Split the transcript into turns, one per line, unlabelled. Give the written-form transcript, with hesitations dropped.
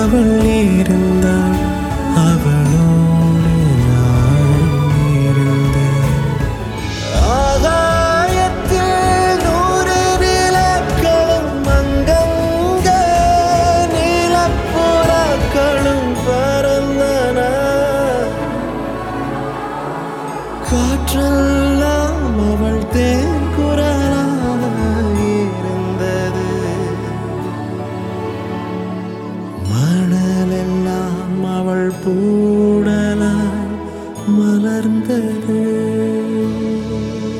அவள் இருந்தாள், அவளோடு நான் இருந்தேன். ஆகாயத்தில் 100 நிலக்களும் அங்கங்க நீலப்புறாக்களும் பறந்தன. காற்றெல்லாம் அவள் தேன் குரலாய் இருந்தது. மணலெல்லாம் அவள் பூடலாய் மலர்ந்தது.